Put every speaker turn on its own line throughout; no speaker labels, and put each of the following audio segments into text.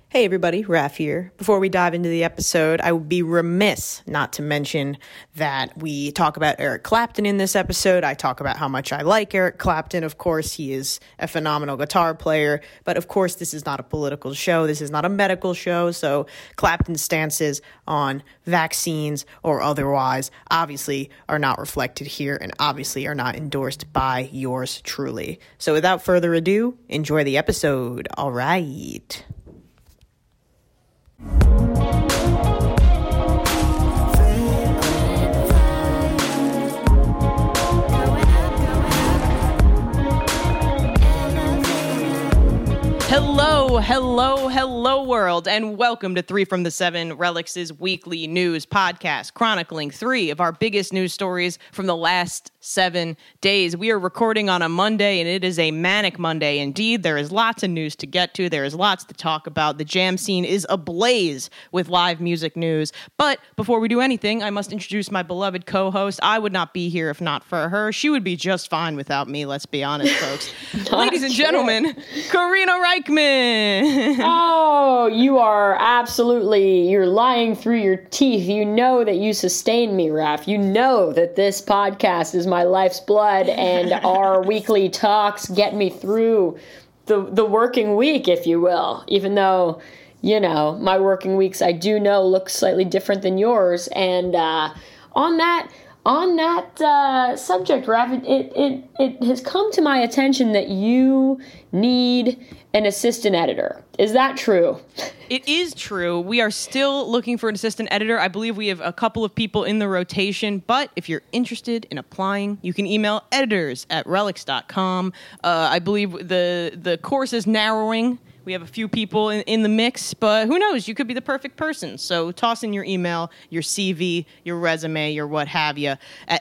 Hey everybody, Raph here. Before we dive into the episode, I would be remiss not to mention that we talk about Eric Clapton in this episode. I talk about how much I like Eric Clapton. Of course, he is a phenomenal guitar player, but of course, this is not a political show. This is not a medical show, so Clapton's stances on vaccines or otherwise obviously are not reflected here and obviously are not endorsed by yours truly. So without further ado, enjoy the episode. All right. Hello, world, and welcome to 3 from the 7, Relix' weekly news podcast, chronicling 3 of our biggest news stories from the last 7 days. We are recording on a Monday, and it is a manic Monday indeed. There is lots of news to get to. There is lots to talk about. The jam scene is ablaze with live music news. But before we do anything, I must introduce my beloved co-host. I would not be here if not for her. She would be just fine without me, let's be honest, folks. Ladies and gentlemen, Karina Reichman.
Oh, you're lying through your teeth. You know that you sustain me, Raph. You know that this podcast is my life's blood and our weekly talks get me through the working week, if you will. Even though, you know, my working weeks, I do know, look slightly different than yours. And on that subject, Raph, it has come to my attention that you need an assistant editor. Is that true?
It is true. We are still looking for an assistant editor. I believe we have a couple of people in the rotation, but if you're interested in applying, you can email editors@relix.com. I believe the course is narrowing. We have a few people in the mix, but who knows? You could be the perfect person. So toss in your email, your CV, your resume, your what have you, at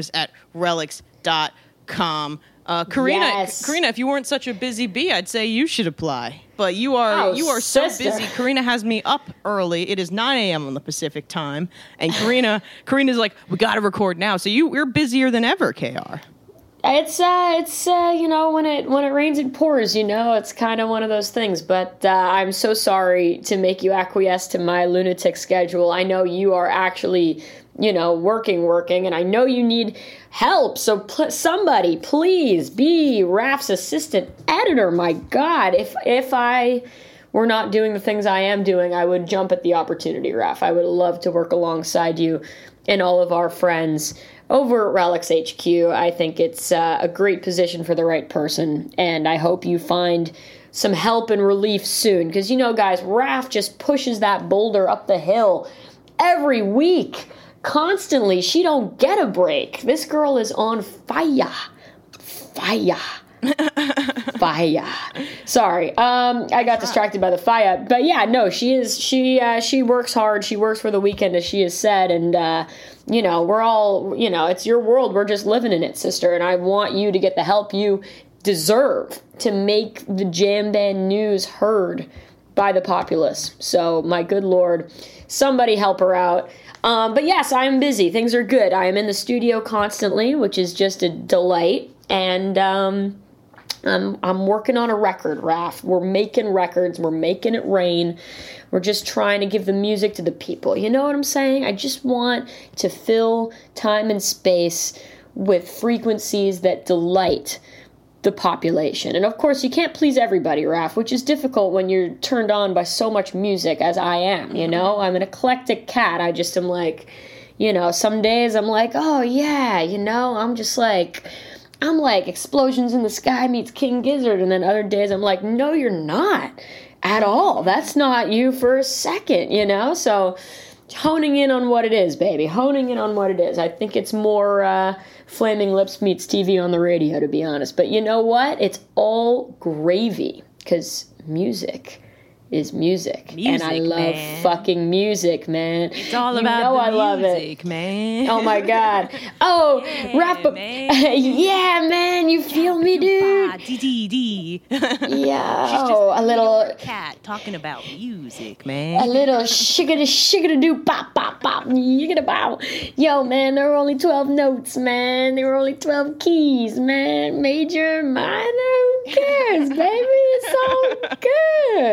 editors@relix.com. Karina,
yes.
Karina, if you weren't such a busy bee, I'd say you should apply. But you are so busy. Karina has me up early. It is 9 a.m. on the Pacific time, and Karina's like, we got to record now. So you're busier than ever, KR.
It's you know, when it rains it pours, you know, it's kind of one of those things, but I'm so sorry to make you acquiesce to my lunatic schedule. I know you are actually, you know, working, and I know you need help, so somebody please be Raph's assistant editor. My God, if I were not doing the things I am doing, I would jump at the opportunity, Raph. I would love to work alongside you and all of our friends over at Relix HQ. I think it's a great position for the right person, and I hope you find some help and relief soon. Because, you know, guys, Raph just pushes that boulder up the hill every week, constantly. She don't get a break. This girl is on fire. Sorry, I got distracted by the fire. But yeah, no, she is. She works hard. She works for the weekend, as she has said, and you know, we're all, you know, it's your world. We're just living in it, sister. And I want you to get the help you deserve to make the jam band news heard by the populace. So, my good Lord, somebody help her out. But yes, I am busy. Things are good. I am in the studio constantly, which is just a delight. And I'm working on a record, Raph. We're making records. We're making it rain. We're just trying to give the music to the people. You know what I'm saying? I just want to fill time and space with frequencies that delight the population. And of course, you can't please everybody, Raph, which is difficult when you're turned on by so much music as I am, you know? I'm an eclectic cat. I just am like, you know, some days I'm like, oh yeah, you know, I'm like Explosions in the Sky meets King Gizzard, and then other days I'm like, no, you're not at all. That's not you for a second, you know? So honing in on what it is, baby. Honing in on what it is. I think it's more Flaming Lips meets TV on the radio, to be honest. But you know what? It's all gravy, because music is music. And I love fucking music, man.
It's all about the music, man.
Oh my God. Oh, yeah, wrap up. Yeah, man, you feel me, dude? Yeah. Oh, a little
cat talking about music, man.
A little shiggity do pop pop pop yiggity bow. Yo, man, there were only 12 notes, man. There were only 12 keys, man. Major, minor, who cares, baby? It's all good.
You gotta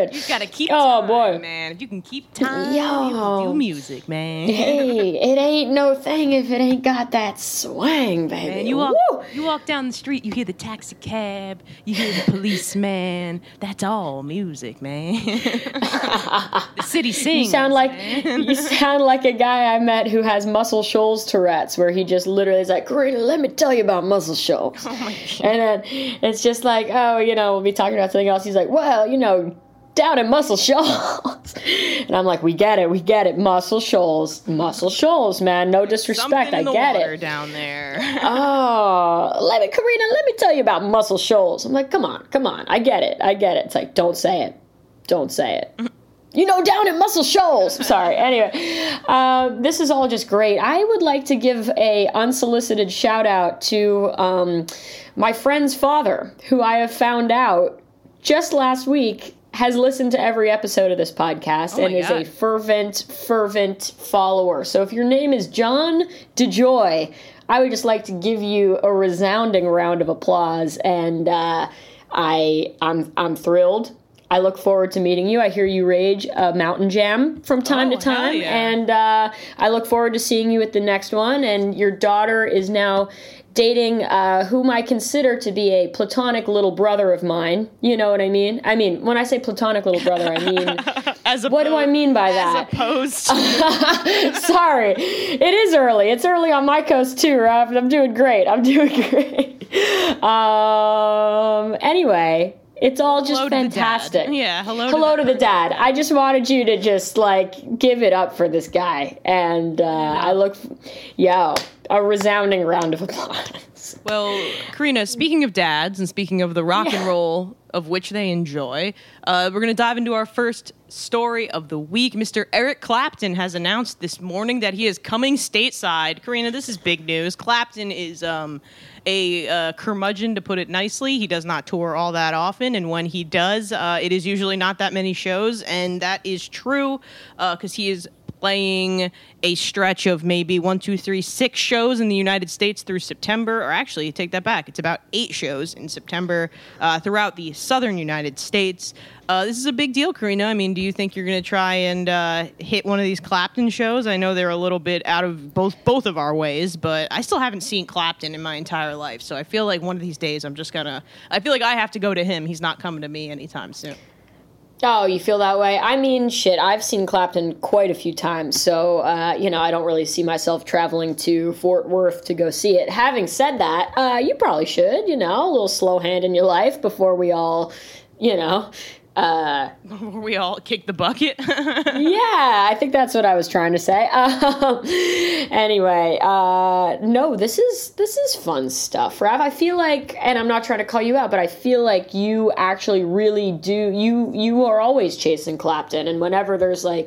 keep
Oh,
time,
boy.
man. If you can keep time,
Yo.
you do music, man.
Hey, it ain't no thing if it ain't got that swang, baby.
Man, you walk down the street, you hear the taxi cab, you hear the policeman. That's all music, man. The city sings.
You sound like
man.
you sound like a guy I met who has Muscle Shoals Tourette's, where he just literally is like, Karina, let me tell you about Muscle Shoals.
Oh my God.
And then it's just like, oh, we'll be talking about something else. He's like, well, down in Muscle Shoals. And I'm like, we get it, Muscle Shoals, man. No disrespect,
Something in
I
the
get
water
it.
down there.
Oh, Karina, let me tell you about Muscle Shoals. I'm like, come on, I get it. It's like, don't say it. Down at Muscle Shoals. Sorry. Anyway, this is all just great. I would like to give a unsolicited shout out to my friend's father, who I have found out just last week has listened to every episode of this podcast and is a fervent follower. So if your name is John DeJoy, I would just like to give you a resounding round of applause. And I'm thrilled. I look forward to meeting you. I hear you rage Mountain Jam from time to time.
Yeah.
And I look forward to seeing you at the next one. And your daughter is now dating whom I consider to be a platonic little brother of mine. You know what I mean? I mean, when I say platonic little brother, I mean, what do I mean by that?
As opposed to...
Sorry. It is early. It's early on my coast too, Rob. I'm doing great. Anyway, it's all just fantastic.
Yeah,
hello to the dad. I just wanted you to just give it up for this guy. And a resounding round of applause.
Well, Karina, speaking of dads and speaking of the rock and roll of which they enjoy, we're going to dive into our first story of the week. Mr. Eric Clapton has announced this morning that he is coming stateside. Karina, this is big news. Clapton is a curmudgeon, to put it nicely. He does not tour all that often, and when he does, it is usually not that many shows, and that is true because he is playing a stretch of maybe 6 shows in the United States through September, or actually, take that back. It's about 8 shows in September throughout the southern United States. This is a big deal, Karina. I mean, do you think you're going to try and hit one of these Clapton shows? I know they're a little bit out of both of our ways, but I still haven't seen Clapton in my entire life, so I feel like one of these days I feel like I have to go to him. He's not coming to me anytime soon.
Oh, you feel that way? I mean, shit, I've seen Clapton quite a few times, so, I don't really see myself traveling to Fort Worth to go see it. Having said that, you probably should, a little slow hand in your life before we all,
Before we all kick the bucket?
Yeah, I think that's what I was trying to say. Anyway, no, this is fun stuff, Rav. I feel like, and I'm not trying to call you out, but I feel like you actually really do. You are always chasing Clapton, and whenever there's a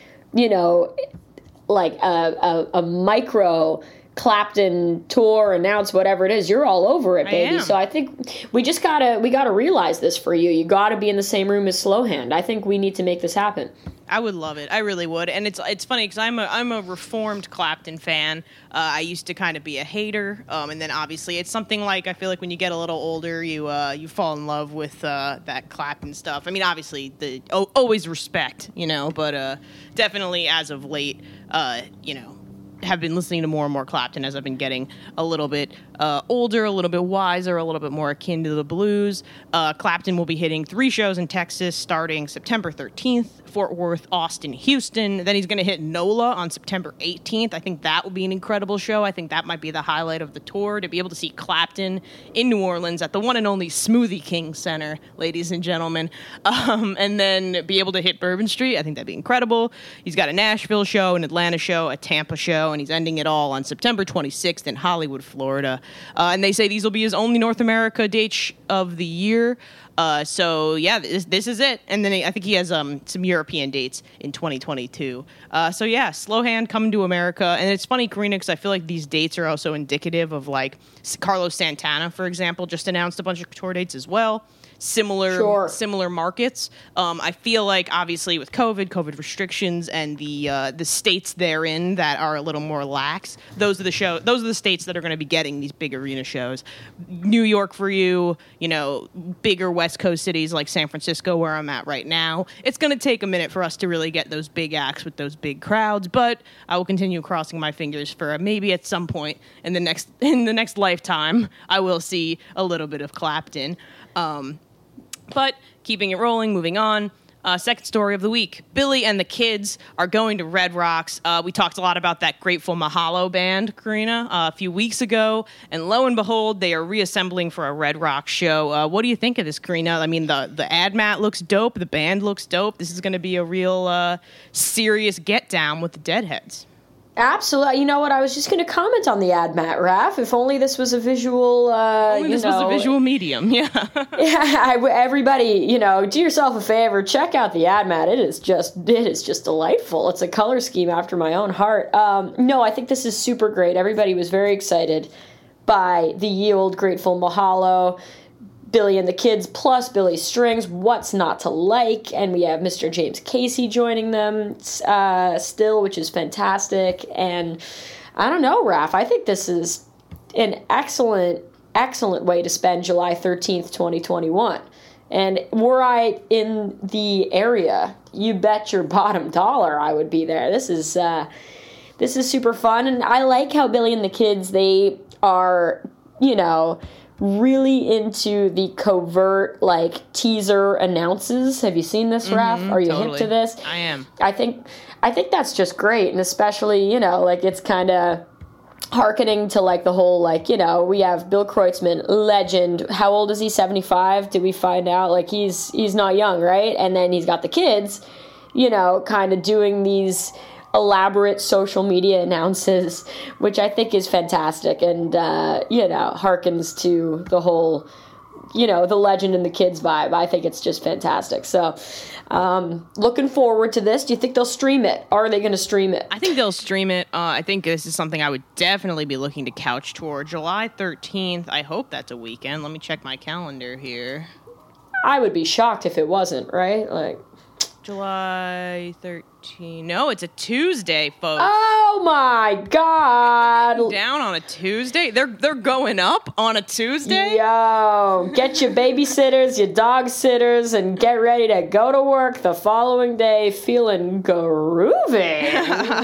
micro Clapton tour, announce whatever it is, you're all over it, baby. So I think we gotta realize this for you. You gotta be in the same room as Slowhand. I think we need to make this happen.
I would love it. I really would. And it's funny because I'm a reformed Clapton fan. I used to kind of be a hater, and then obviously it's something like I feel like when you get a little older, you fall in love with that Clapton stuff. I mean, obviously always respect, but definitely as of late, have been listening to more and more Clapton as I've been getting a little bit older, a little bit wiser, a little bit more akin to the blues. Clapton will be hitting 3 shows in Texas starting September 13th, Fort Worth, Austin, Houston. Then he's going to hit NOLA on September 18th. I think that will be an incredible show. I think that might be the highlight of the tour, to be able to see Clapton in New Orleans at the one and only Smoothie King Center, ladies and gentlemen, and then be able to hit Bourbon Street. I think that'd be incredible. He's got a Nashville show, an Atlanta show, a Tampa show, and he's ending it all on September 26th in Hollywood, Florida. And they say these will be his only North America dates of the year. So yeah, this is it. And then I think he has some European dates in 2022. So yeah, Slowhand coming to America. And it's funny, Karina, because I feel like these dates are also indicative of Carlos Santana, for example, just announced a bunch of tour dates as well. similar markets. I feel like obviously with COVID restrictions and the states therein that are a little more lax, those are the states that are going to be getting these big arena shows. New York for you, bigger West Coast cities like San Francisco, where I'm at right now. It's going to take a minute for us to really get those big acts with those big crowds, but I will continue crossing my fingers for maybe at some point in the next lifetime I will see a little bit of Clapton. But keeping it rolling, moving on. Second story of the week. Billy and the Kids are going to Red Rocks. We talked a lot about that Grateful Mahalo band, Karina, a few weeks ago. And lo and behold, they are reassembling for a Red Rocks show. What do you think of this, Karina? I mean, the ad mat looks dope. The band looks dope. This is going to be a real serious get down with the Deadheads.
Absolutely. You know what? I was just going to comment on the ad mat, Raph. If only this was a visual,
was a visual medium, yeah.
Yeah, everybody, do yourself a favor. Check out the ad mat. It is just delightful. It's a color scheme after my own heart. No, I think this is super great. Everybody was very excited by the ye olde Grateful Mahalo. Billy and the Kids plus Billy Strings, what's not to like? And we have Mr. James Casey joining them still, which is fantastic. And I don't know, Raph, I think this is an excellent way to spend July 13th, 2021. And were I in the area, you bet your bottom dollar I would be there. This is super fun. And I like how Billy and the Kids, they are, really into the covert, teaser announces. Have you seen this, Raph? Are you
totally
hip to this?
I am.
I think that's just great, and especially, it's kind of hearkening to, the whole, we have Bill Kreutzmann, legend. How old is he? 75? Did we find out? He's not young, right? And then he's got the kids, kind of doing these elaborate social media announces, which I think is fantastic and, harkens to the whole, the legend and the kids vibe. I think it's just fantastic. So, looking forward to this. Do you think they'll stream it? Or are they going to stream it?
I think they'll stream it. I think this is something I would definitely be looking to couch tour. July 13th, I hope that's a weekend. Let me check my calendar here.
I would be shocked if it wasn't, right?
July 13th. No, it's a Tuesday, folks.
Oh my God!
Down on a Tuesday? They're going up on a Tuesday?
Yo, get your babysitters, your dog sitters, and get ready to go to work the following day feeling groovy.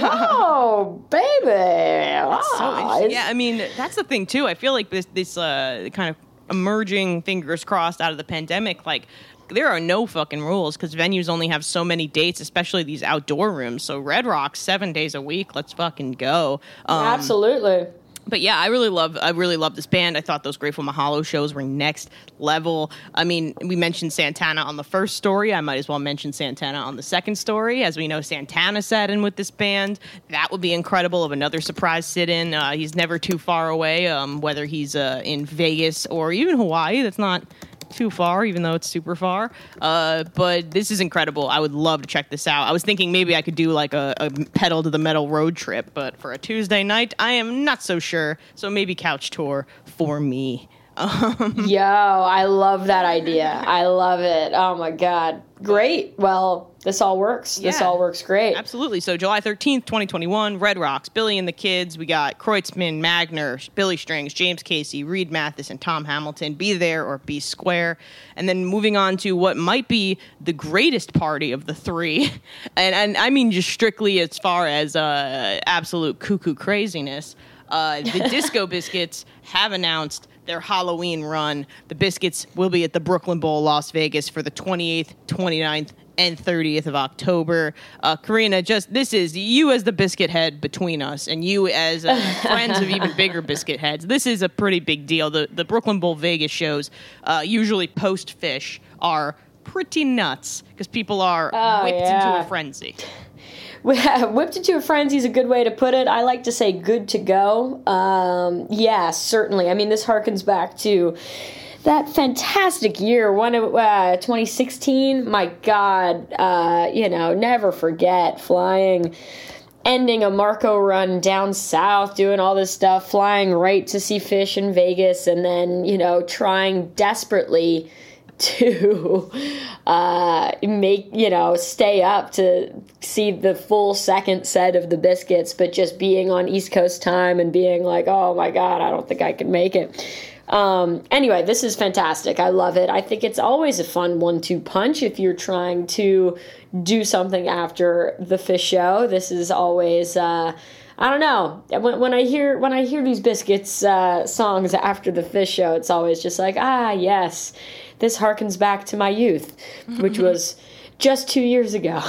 Whoa, baby! Wow.
Yeah, I mean, that's the thing too. I feel like this kind of emerging, fingers crossed, out of the pandemic, there are no fucking rules because venues only have so many dates, especially these outdoor rooms. So Red Rocks, 7 days a week. Let's fucking go.
Absolutely.
But yeah, I really love this band. I thought those Grateful Mahalo shows were next level. I mean, we mentioned Santana on the first story. I might as well mention Santana on the second story. As we know, Santana sat in with this band. That would be incredible of another surprise sit-in. He's never too far away, whether he's in Vegas or even Hawaii. That's not too far, even though it's super far. But this is incredible. I would love to check this out. I was thinking maybe I could do a pedal to the metal road trip, but for a Tuesday night, I am not so sure. So maybe couch tour for me.
Yo, I love that idea. I love it. Oh my God. Great. Well, this all works. This all works great.
Absolutely. So July 13th, 2021, Red Rocks, Billy and the Kids. We got Kreutzmann, Magner, Billy Strings, James Casey, Reed Mathis, and Tom Hamilton. Be there or be square. And then moving on to what might be the greatest party of the three. And I mean just strictly as far as absolute cuckoo craziness. The Disco Biscuits have announced their Halloween run. The Biscuits will be at the Brooklyn Bowl, Las Vegas for the 28th, 29th, and 30th of October. Karina, this is you as the biscuit head between us and you as friends of even bigger biscuit heads. This is a pretty big deal. The Brooklyn Bowl Vegas shows, usually post-Fish, are pretty nuts because people are whipped into a frenzy.
Whipped into a frenzy is a good way to put it. I like to say good to go. Yeah, certainly. I mean, this harkens back to that fantastic year, 2016. My God, never forget flying, ending a Marco run down south, doing all this stuff, flying right to see Fish in Vegas, and then, trying desperately to stay up to see the full second set of the biscuits, but just being on East Coast time and being like, oh my God, I don't think I can make it. Anyway, this is fantastic. I love it. I think it's always a fun 1-2 punch if you're trying to do something after the fish show. This is always, I don't know. When I hear these biscuits songs after the fish show, it's always just like, yes, this harkens back to my youth, which was just 2 years ago.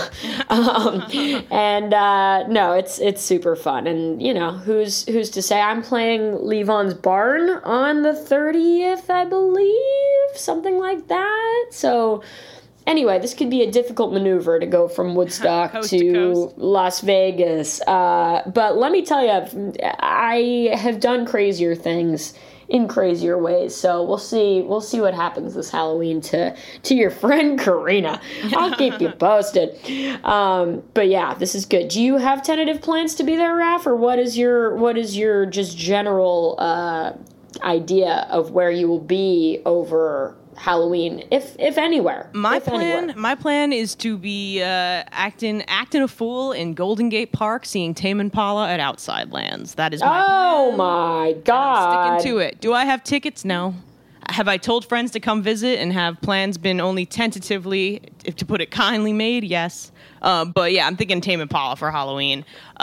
No, it's super fun. And, who's to say? I'm playing Levon's Barn on the 30th, I believe, something like that. So anyway, this could be a difficult maneuver to go from Woodstock to Las Vegas. But let me tell you, I have done crazier things in crazier ways. So we'll see what happens this Halloween to your friend Karina. I'll keep you posted. But yeah, this is good. Do you have tentative plans to be there, Raph, or what is your just general idea of where you will be over Halloween, if anywhere?
My plan is to be acting a fool in Golden Gate Park, seeing Tame Impala at Outside Lands. That is my plan.
Oh my God!
I'm sticking to it. Do I have tickets? No. Have I told friends to come visit, and have plans been only tentatively, if to put it kindly, made? Yes. But yeah, I'm thinking Tame Impala for Halloween.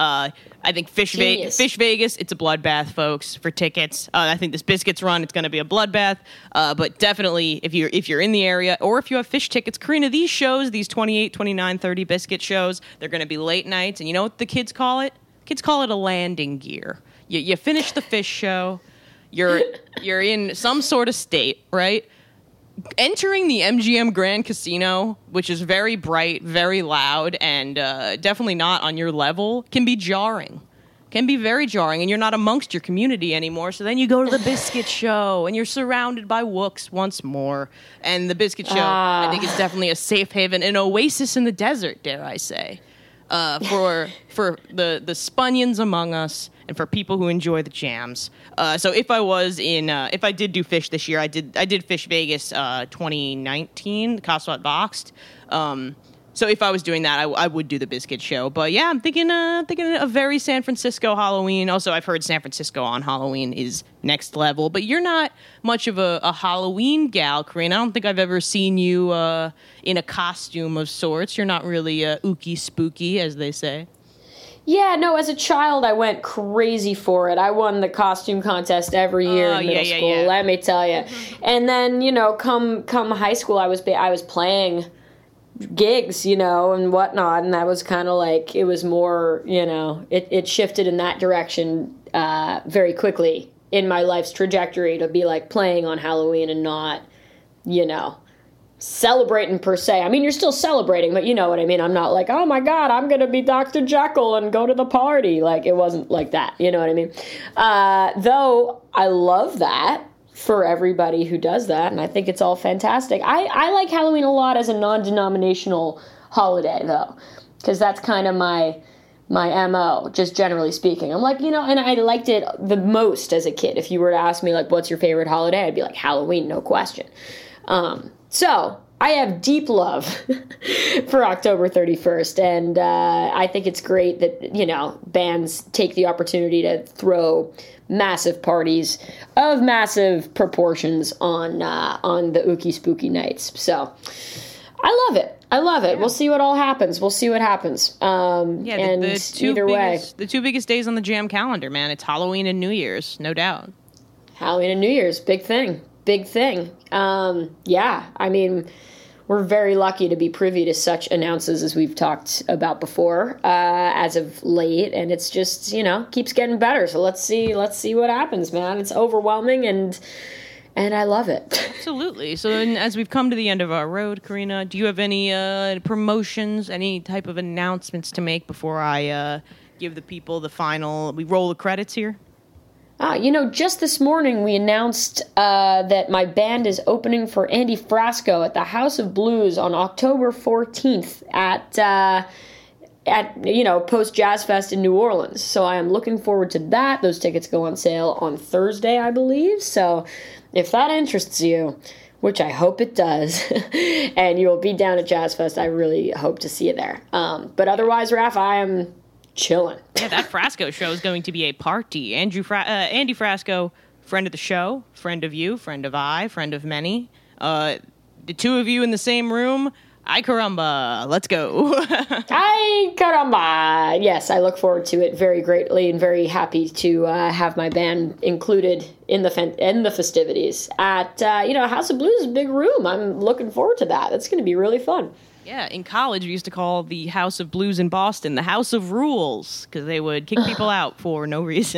I think Fish Vegas, it's a bloodbath, folks, for tickets. I think this Biscuits run, it's going to be a bloodbath. But definitely, if you're in the area, or if you have fish tickets, Karina, these shows, these 28, 29, 30 Biscuit shows, they're going to be late nights. And you know what the kids call it? Kids call it a landing gear. You finish the fish show, you're in some sort of state, right? Entering the MGM Grand Casino, which is very bright, very loud, and definitely not on your level, can be jarring. Can be very jarring, and you're not amongst your community anymore. So then you go to the Biscuit Show, and you're surrounded by wooks once more. And the Biscuit Show, I think, is definitely a safe haven, an oasis in the desert, dare I say, for the Spunions among us, and for people who enjoy the jams. So if I did do fish this year, I did Fish Vegas 2019, the Coswat Boxed. So if I was doing that, I would do the Biscuit Show. But yeah, I'm thinking a very San Francisco Halloween. Also, I've heard San Francisco on Halloween is next level. But you're not much of a Halloween gal, Corinne. I don't think I've ever seen you in a costume of sorts. You're not really ooky spooky, as they say.
Yeah, no, as a child, I went crazy for it. I won the costume contest every year in middle school, let me tell you. And then, come high school, I was playing gigs, and whatnot, and that was kind of like, it was more, it shifted in that direction very quickly in my life's trajectory to be like playing on Halloween and not, celebrating per se. I mean, you're still celebrating, but you know what I mean. I'm not like, oh my God, I'm gonna be Dr. Jekyll and go to the party. Like, it wasn't like that. You know what I mean? Though I love that for everybody who does that, and I think it's all fantastic. I like Halloween a lot as a non-denominational holiday, though, because that's kind of my MO, just generally speaking. I'm like, and I liked it the most as a kid. If you were to ask me, like, what's your favorite holiday? I'd be like, Halloween, no question. So I have deep love for October 31st, and I think it's great that, bands take the opportunity to throw massive parties of massive proportions on the Ookie Spooky nights. So I love it. Yeah. We'll see what all happens.
The two biggest days on the Jam calendar, man. It's Halloween and New Year's, no doubt.
Halloween and New Year's, big thing. Yeah, I mean, we're very lucky to be privy to such announces as we've talked about before as of late, and it's just, keeps getting better. So let's see what happens, man. It's overwhelming, and I love it. Absolutely.
So as we've come to the end of our road, Karina, do you have any promotions, any type of announcements to make before I give the people we roll the credits here?
Just this morning we announced that my band is opening for Andy Frasco at the House of Blues on October 14th at Post Jazz Fest in New Orleans. So I am looking forward to that. Those tickets go on sale on Thursday, I believe. So if that interests you, which I hope it does, and you'll be down at Jazz Fest, I really hope to see you there. But otherwise, Raph, I am chilling.
Yeah, that Frasco show is going to be a party. Andy Frasco, friend of the show, friend of you, friend of I, friend of many. The two of you in the same room. Ay caramba, let's go.
Ay caramba. Yes, I look forward to it very greatly and very happy to have my band included in the festivities at House of Blues, big room. I'm looking forward to that. That's going to be really fun.
Yeah, in college we used to call the House of Blues in Boston the House of Rules because they would kick people out for no reason.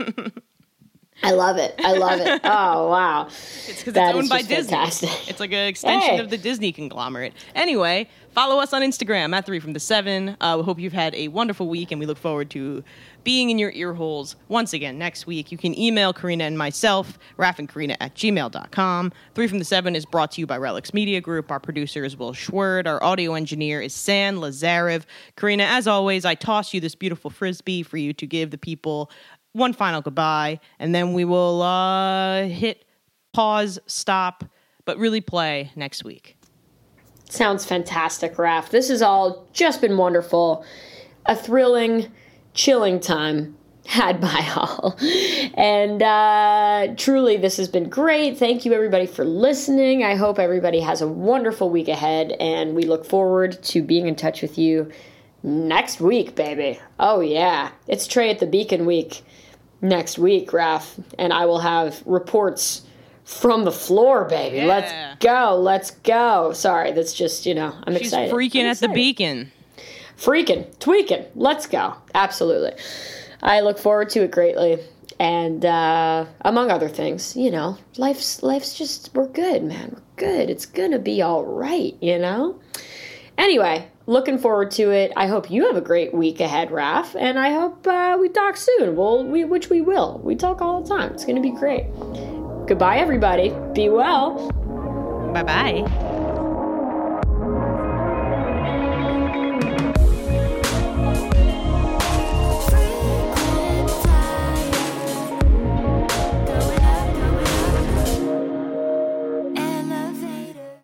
I love it. Oh, wow.
It's because it's owned by Disney. Fantastic. It's like an extension of the Disney conglomerate. Anyway, follow us on Instagram at 3from7. We hope you've had a wonderful week, and we look forward to being in your ear holes once again next week. You can email Karina and myself, raffandkarina@gmail.com. 3from7 is brought to you by Relics Media Group. Our producer is Will Schwerd. Our audio engineer is San Lazarev. Karina, as always, I toss you this beautiful Frisbee for you to give the people one final goodbye, and then we will hit pause, stop, but really play next week.
Sounds fantastic, Raph. This has all just been wonderful. A thrilling, chilling time had by all. And truly, this has been great. Thank you, everybody, for listening. I hope everybody has a wonderful week ahead, and we look forward to being in touch with you next week, baby. Oh, yeah. It's Trey at the Beacon week next week, Raph, and I will have reports from the floor, baby. Yeah. Let's go. Sorry, that's just, I'm excited.
She's freaking at the Beacon.
Freaking, tweaking. Let's go. Absolutely. I look forward to it greatly. And among other things, life's just, we're good, man. We're good. It's going to be all right, Anyway, looking forward to it. I hope you have a great week ahead, Raph, and I hope we talk soon. Which we will. We talk all the time. It's going to be great. Goodbye, everybody. Be well.
Bye-bye.